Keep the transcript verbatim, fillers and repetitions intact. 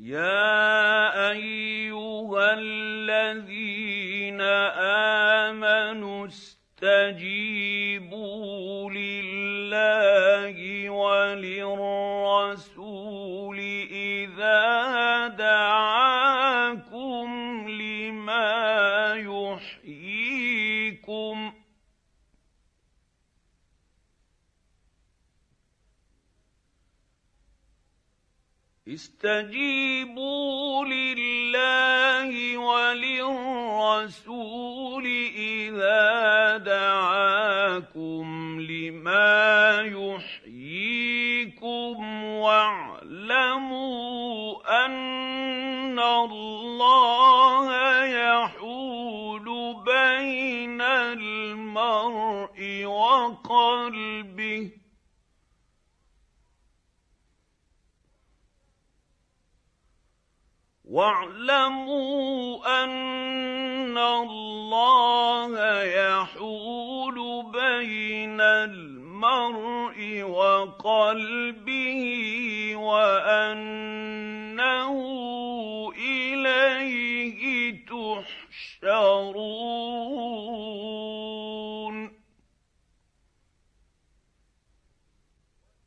يَا أَيُّهَا الَّذِينَ آمَنُوا اسْتَجِيبُوا لِلَّهِ وَلِلرَّسُولِ إِذَا دَعَاكُمْ لِمَا يُحْيِيكُمْ ۖ اسْتَجِيبُوا لِلَّهِ وَلِلرَّسُولِ إِذَا دَعَاكُمْ لِمَا يُحْيِيكُمْ وَاعْلَمُوا أَنَّ اللَّهَ يَحُولُ بَيْنَ الْمَرْءِ وَقَلْبِهِ واعلموا أن الله يحول بين المرء وقلبه وأنه إليه تحشرون.